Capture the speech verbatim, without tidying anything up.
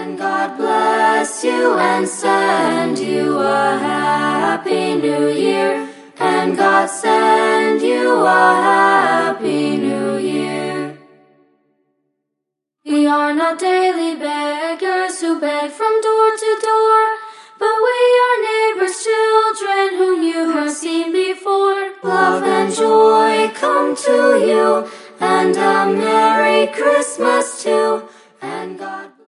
And God bless you and send you a happy new year. And God send you a happy new year. We are not daily beggars who beg from door to door, but we are neighbors' children whom you have seen before. Love and joy come to you, and a Merry Christmas